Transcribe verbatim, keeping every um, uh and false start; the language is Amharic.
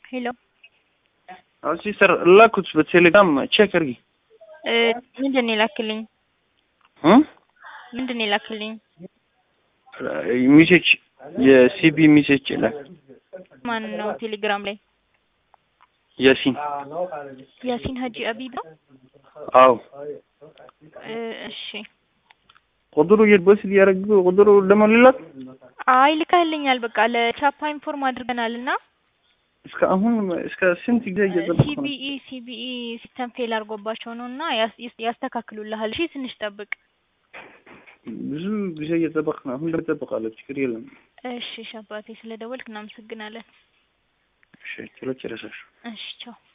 ሄሎ አዎ ሲስተር ላኩት በቴሌግራም ቼክ አድርጊ። እ ምንድነው የላክልኝ? እ ምንድነው የላክልኝ? ሚሴጅ የሲቢ ሚሴጅ ይላል። ማን ነው ቴሌግራም ላይ? ያሲን ያሲን ሀጂ አቢብ ነው? አዎ እ እሺ ቁጥሩ የድበስ ያረግ ቁጥሩ ለማልላት አይ ልከህልኛል። በቃ ለቻፓ ኢንፎርም አድርገናልና እስከ አሁን እስከ ስንት ጊዜ እየጠበቅኩ ነው? ሲቢኢ ሲቢኢ ሲስተም ፌል አድርጎባቸው ነውና ያስተካክሉልሃል። እሺ ትንሽ ጠብቅ። ብዙ ጊዜ እየጠበቅኩ ነው። አሁን ለጠብቃለሁ። ችግር የለም። እሺ ሻባቴ ስለደወልክ እናመሰግናለን። እሺ ቶሎ ጨረሰሽ? እሺ ቻው።